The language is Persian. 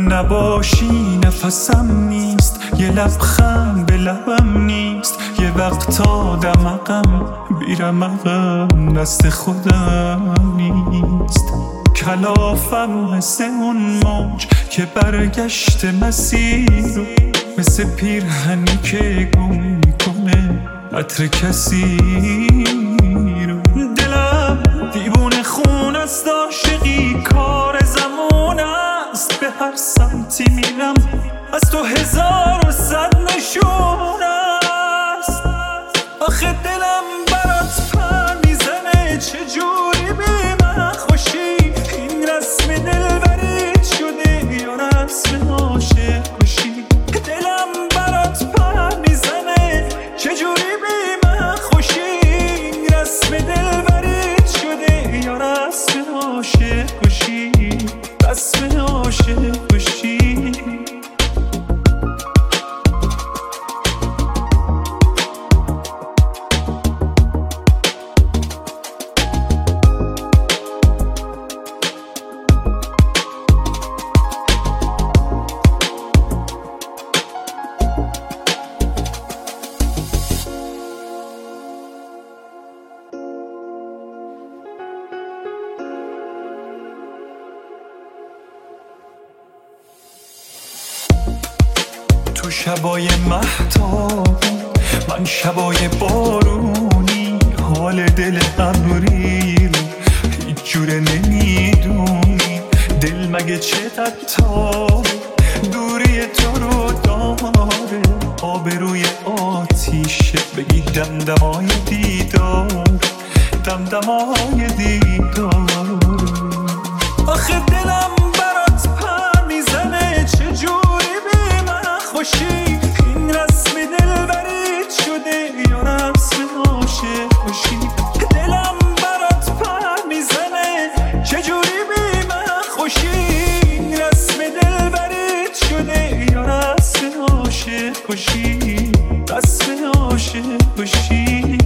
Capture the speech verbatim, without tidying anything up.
نباشی نفسم نیست، یه لبخند به لبم نیست، یه وقتا دمقم بیرمقم دست خودم نیست. کلافم مثل اون موج که برگشت مسیر، مثل پیرهنی که گم میکنه عطر کسی رو. دلم دیوونه خون است، عاشقی کار زمان است، به هر سمتی میرم از تو هزار و صد نشون است. آخه دلم برات پر میزنه، چجوری بی من خوشی؟ این رسم دلبریت شده یا رسم عاشق کشی؟ دلم برات پر میزنه، چجوری بی من خوشی؟ این رسم دلبریت شده یا رسم عاشق کشی؟ رسم عاشق کشی. تو شبای مهتاب، من شبای بارونی، حال دل ابری رو هیچ جوره نمیدونی. دل مگه چه تتاب دوری تو رو داره، آبروی آتیشه بگی دمدمای دیدار، دمدمای دیدار. آخه دلم برات پر میزنه، چجوری بی من خوشی؟ این رسم دلبریت شده یا رسم عاشق کشی؟ دلم برات پر میزنه، چجوری بی من خوشی؟ این رسم دلبریت شده یا رسم عاشق کشی؟ رسم عاشق کشی.